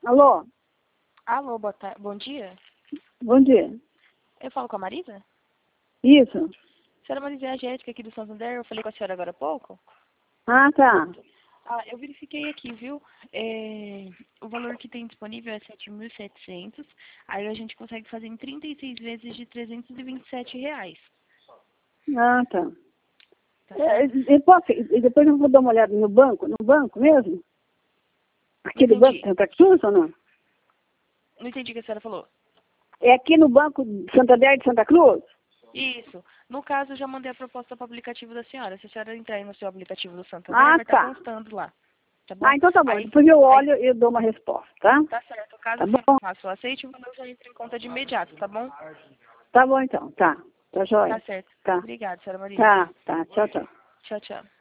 Alô? Alô, bom dia. Bom dia. Eu falo com a Marisa? Isso. A senhora Marisa é a Jéssica aqui do Santander, eu falei com a senhora agora há pouco. Ah, tá. Eu verifiquei aqui, viu? O valor que tem disponível é 7.700. Aí a gente consegue fazer em 36 vezes de R$ 327. Ah, tá. Tá certo? Depois eu vou dar uma olhada no banco mesmo? Aqui do Banco Entendi. Santa Cruz ou não? Não entendi o que a senhora falou. É aqui no Banco Santander de Santa Cruz? Isso. No caso, eu já mandei a proposta para o aplicativo da senhora. Se a senhora entrar aí no seu aplicativo do Santander, Ah, vai estar tá. constando lá. Tá bom? Ah, então tá bom. Aí, Depois eu olho e eu dou uma resposta, tá? tá certo. Caso Tá a senhora bom? faça o aceite, o valor já entra em conta de imediato, tá bom? Tá bom então, tá. Tá Tá jóia. certo. Tá. Obrigada, senhora Maria. Tá, tá. Tchau, tchau. Tchau, tchau.